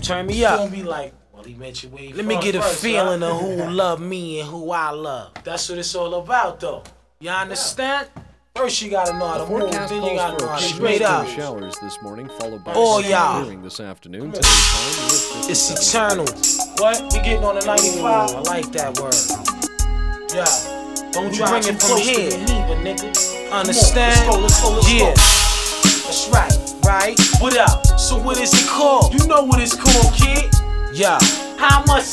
Turn me up. You gonna be like, well, he met you where you Let me get a feeling of who love me and who I love. That's what it's all about, though. You understand? First you gotta know how to move, then you gotta know how to Straight up. Showers this morning, followed by all y'all. clearing this afternoon. Today's time It's eternal. What? We getting on the 95? I like that word. Yeah. Don't We drive bring too it from close here. to the neighbor, nigga. Understand? Come on, let's go. Yeah. That's right. Right? What up? So what is it called? You know what it's called, kid. Yeah. How much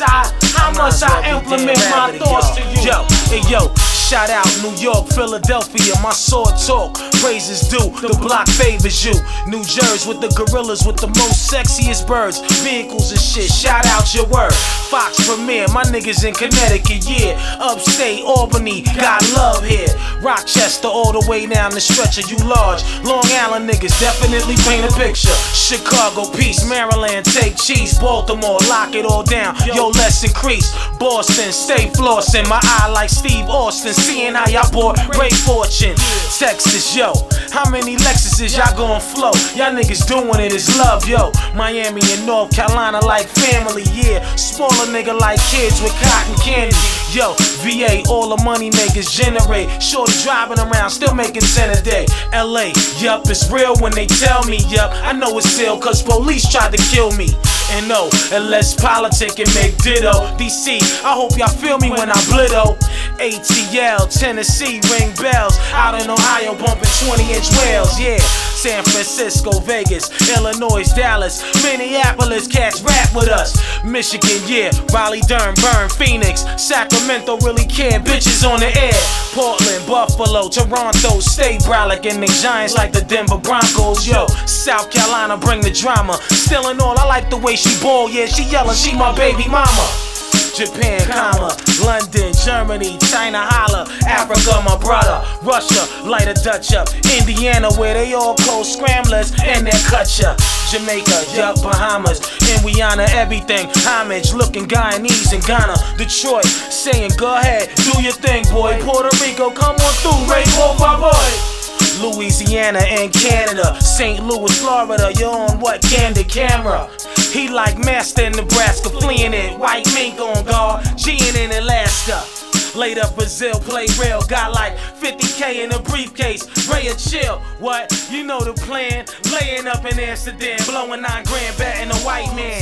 I implement my thoughts to you. Yo, hey yo, shout out New York, Philadelphia, my sword talk, praises due, the block favors you. New Jersey with the gorillas with the most sexiest birds, vehicles and shit, shout out your word. Fox Premier, my niggas in Connecticut, yeah. Upstate, Albany, got love here. Rochester all the way down the stretcher, you large. Long Island niggas definitely paint a picture. Chicago, peace, Maryland, take cheese. Baltimore, lock it all down, yo, let's increase. Boston, stay flossing, my eye like Steve Austin, seeing how y'all bought great fortune. Texas, yo, how many Lexuses y'all gon' flow? Y'all niggas doing it is love, yo. Miami and North Carolina like family, yeah. Smaller nigga like kids with cotton candy. Yo, VA, all the money makers generate. Shorty driving around, still making 10 a day. LA, yup, it's real when they tell me, yup. I know it's ill, cause police tried to kill me. And no, unless politic and make ditto. DC, I hope y'all feel me when I blitto. ATL, Tennessee, ring bells. Out in Ohio, bumping 20-inch whales, yeah. San Francisco, Vegas, Illinois, Dallas, Minneapolis, cats rap with us. Michigan, yeah, Raleigh, Durham, Burn, Phoenix, Sacramento, really care, bitches on the air. Portland, Buffalo, Toronto, stay brolic, and they giants like the Denver Broncos, yo. South Carolina, bring the drama. Still in all, I like the way she ball, yeah, she yellin', she my baby mama. Japan, comma, London, Germany, China, holla, Africa, my brother, Russia, light a Dutch up, Indiana, where they all cold scramblers, and they cut ya, Jamaica, yup, Bahamas, and we honor everything, homage, looking Guyanese and Ghana, Detroit, saying go ahead, do your thing, boy, Puerto Rico, come on through, rainbow, my boy. Louisiana and Canada, St. Louis, Florida, you're on what, candid camera. He like Master in Nebraska, fleeing it, white mink on guard, G'ing in Alaska. Laid up Brazil, play real, got like 50K in a briefcase, Raya chill, what? You know the plan, laying up in Amsterdam, blowing 9 grand, betting a white man.